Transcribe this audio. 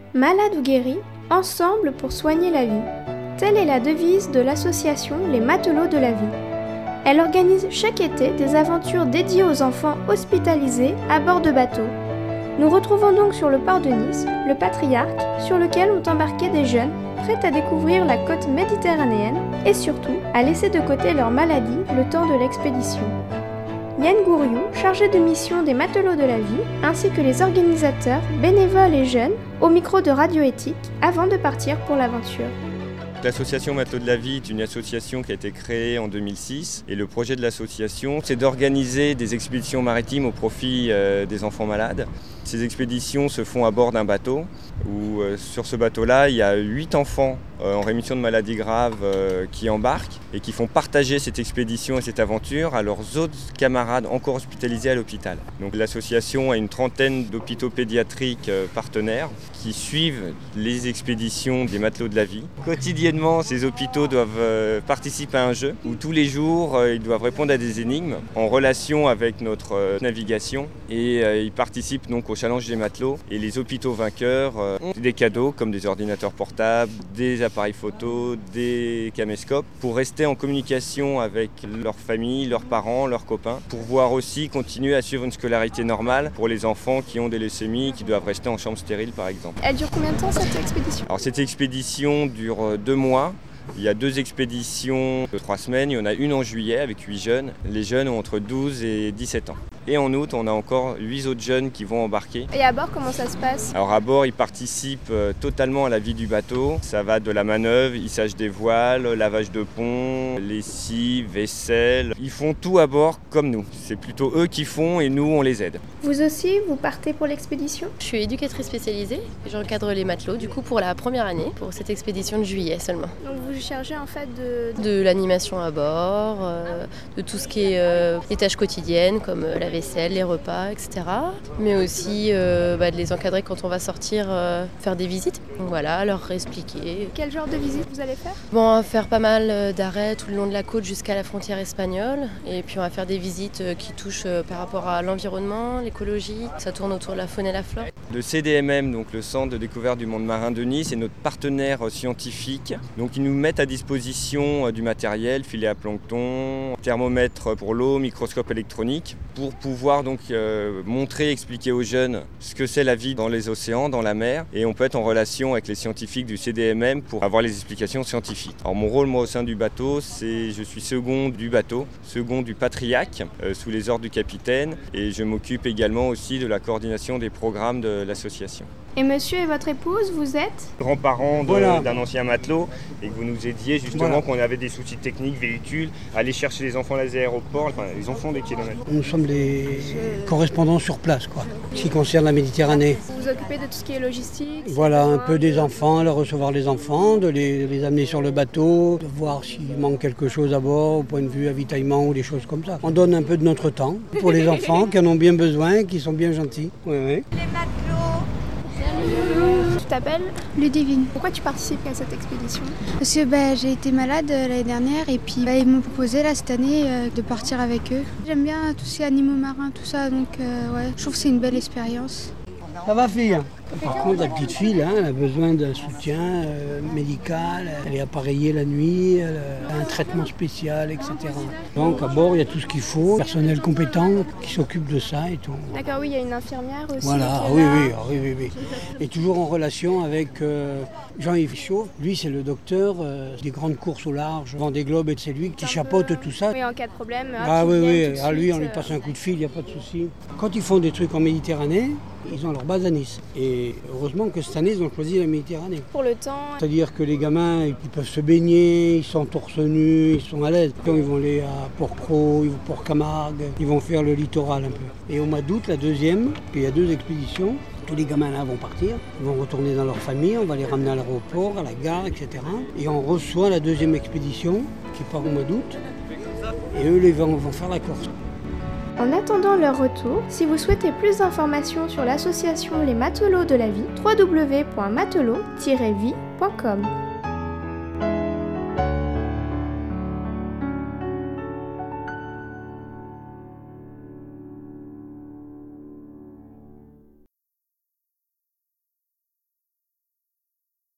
Malade ou guéri, ensemble pour soigner la vie. Telle est la devise de l'association Les Matelots de la Vie. Elle organise chaque été des aventures dédiées aux enfants hospitalisés à bord de bateaux. Nous retrouvons donc sur le port de Nice le Patriarque, sur lequel ont embarqué des jeunes prêts à découvrir la côte méditerranéenne et surtout à laisser de côté leur maladie le temps de l'expédition. Yann Gouriou, chargé de mission des Matelots de la Vie, ainsi que les organisateurs, bénévoles et jeunes, au micro de Radio Éthique, avant de partir pour l'aventure. L'association Matelots de la Vie est une association qui a été créée en 2006 et le projet de l'association c'est d'organiser des expéditions maritimes au profit des enfants malades. Ces expéditions se font à bord d'un bateau où sur ce bateau-là il y a 8 enfants en rémission de maladies graves qui embarquent et qui font partager cette expédition et cette aventure à leurs autres camarades encore hospitalisés à l'hôpital. Donc l'association a une trentaine d'hôpitaux pédiatriques partenaires qui suivent les expéditions des Matelots de la Vie. Quotidiennement, ces hôpitaux doivent participer à un jeu où tous les jours ils doivent répondre à des énigmes en relation avec notre navigation et ils participent donc au challenge des matelots et les hôpitaux vainqueurs ont des cadeaux comme des ordinateurs portables, des appareils photo, des caméscopes pour rester en communication avec leur famille, leurs parents, leurs copains, pour pouvoir aussi continuer à suivre une scolarité normale pour les enfants qui ont des leucémies, qui doivent rester en chambre stérile par exemple. Elle dure combien de temps cette expédition ? Alors cette expédition dure 2 mois. Il y a 2 expéditions de 3 semaines, il y en a une en juillet avec 8 jeunes. Les jeunes ont entre 12 et 17 ans. Et en août, on a encore 8 autres jeunes qui vont embarquer. Et à bord, comment ça se passe ? Alors à bord, ils participent totalement à la vie du bateau. Ça va de la manœuvre, hissage des voiles, lavage de pont, lessive, vaisselle. Ils font tout à bord comme nous. C'est plutôt eux qui font et nous, on les aide. Vous aussi, vous partez pour l'expédition ? Je suis éducatrice spécialisée et j'encadre les matelots du coup pour la première année, pour cette expédition de juillet seulement. Donc vous chargez en fait de l'animation à bord, de tout ce qui est les tâches quotidiennes comme la vaisselle, les repas, etc. Mais aussi de les encadrer quand on va sortir faire des visites. Donc voilà, leur expliquer. Quel genre de visite vous allez faire ? Bon, on va faire pas mal d'arrêts tout le long de la côte jusqu'à la frontière espagnole. Et puis on va faire des visites qui touchent par rapport à l'environnement, l'écologie. Ça tourne autour de la faune et la flore. Le CDMM, donc le Centre de découverte du monde marin de Nice, est notre partenaire scientifique. Donc ils nous mettent à disposition du matériel, filet à plancton, thermomètre pour l'eau, microscope électronique, pour pouvoir donc montrer, expliquer aux jeunes ce que c'est la vie dans les océans, dans la mer. Et on peut être en relation avec les scientifiques du CDMM pour avoir les explications scientifiques. Alors mon rôle moi au sein du bateau, je suis second du bateau, second du Patriarque, sous les ordres du capitaine. Et je m'occupe également aussi de la coordination des programmes de l'association. Et monsieur et votre épouse, vous êtes grands-parents d'un ancien matelot et que vous nous aidiez justement quand on avait des soucis techniques, véhicules, aller chercher les enfants à l'aéroport, enfin ils en font des kilomètres. Nous sommes les correspondants sur place, quoi, ce qui concerne la Méditerranée. Vous vous occupez de tout ce qui est logistique ? Voilà, un peu des enfants, de recevoir les enfants, de les amener sur le bateau, de voir s'il manque quelque chose à bord, au point de vue avitaillement ou des choses comme ça. On donne un peu de notre temps pour les enfants qui en ont bien besoin, qui sont bien gentils. Oui. Les matelots. Tu t'appelles Ludivine. Pourquoi tu participes à cette expédition ? Parce que j'ai été malade l'année dernière et puis ils m'ont proposé là, cette année de partir avec eux. J'aime bien tous ces animaux marins, tout ça, donc je trouve que c'est une belle expérience. Ça va, fille ? Par contre, la petite fille, elle a besoin d'un soutien médical, elle est appareillée la nuit, elle a un traitement spécial, etc. Donc à bord, il y a tout ce qu'il faut, personnel compétent qui s'occupe de ça et tout. D'accord, oui, il y a une infirmière aussi. Voilà, oui. Et toujours en relation avec Jean-Yves Chauve. Lui, c'est le docteur des grandes courses au large, Vendée Globe, et c'est lui qui chapeaute tout ça. Oui, en cas de problème. Lui, on lui passe un coup de fil, il n'y a pas de souci. Quand ils font des trucs en Méditerranée, ils ont leur base à Nice. Et heureusement que cette année, ils ont choisi la Méditerranée. Pour le temps. C'est-à-dire que les gamins, ils peuvent se baigner, ils sont torse nu, ils sont à l'aise. Quand ils vont aller à Port-Cros, ils vont à Port-Camargue, ils vont faire le littoral un peu. Et au mois d'août, la deuxième, puis il y a 2 expéditions. Tous les gamins là vont partir, ils vont retourner dans leur famille, on va les ramener à l'aéroport, à la gare, etc. Et on reçoit la 2e expédition qui part au mois d'août. Et eux, ils vont faire la Corse. En attendant leur retour, si vous souhaitez plus d'informations sur l'association Les Matelots de la Vie, www.matelot-vie.com.